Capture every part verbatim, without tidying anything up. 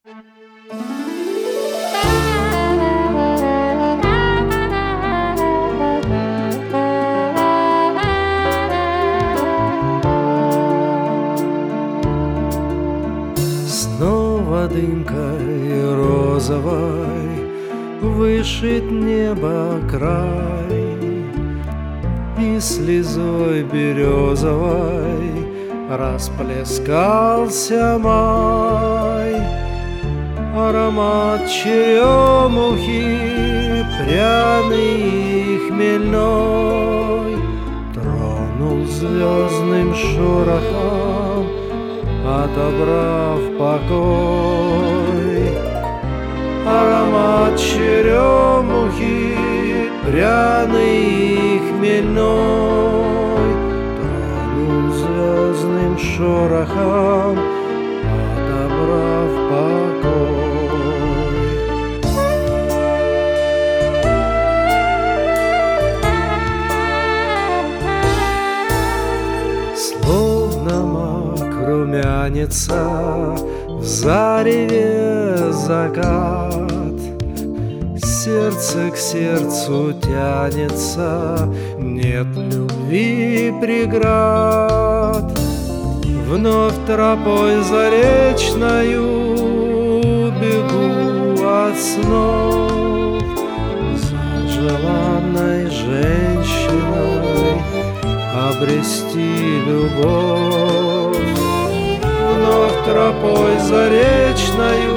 Снова дымкой розовой вышит небо край, и слезой березовой расплескался май. Аромат черемухи пряный и хмельной тронул звездным шорохом, отобрав покой. Аромат черемухи пряный и хмельной тронул звездным шорохом, отобрав покой. Словно мак румянится в зареве закат, сердце к сердцу тянется, нет любви преград. Вновь тропой заречною бегу от снов за желанной женщиной обрести любовь. Вновь тропой заречною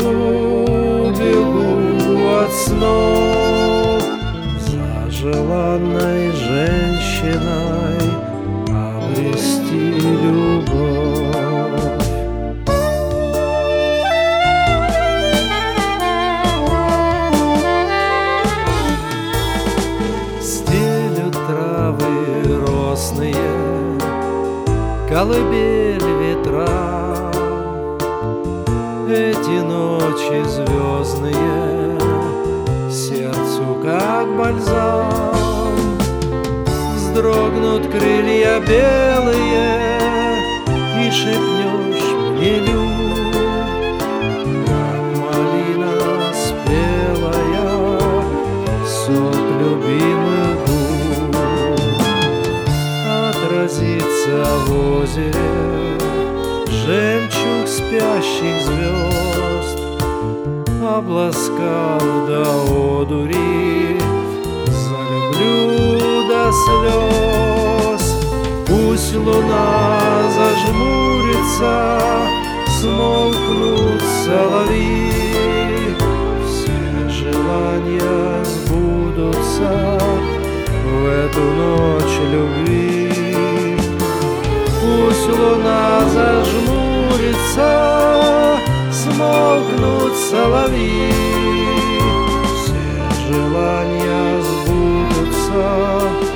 бегу от снов за желанной женщиной обрести любовь. Стелют травы росные, колыбель ветра, эти ночи звездные сердцу как бальзам. Вздрогнут крылья белые, и шепнешь мне, люб, как малина спелая, сок любимых губ. Отразится в озере жемчуг спящих звезд, обласкав до одури, залюблю до слез. Пусть луна зажмурится, смолкнут соловьи, все желания сбудутся в эту ночь любви. Пусть луна зажмурится, смолкнут соловьи, все желания сбудутся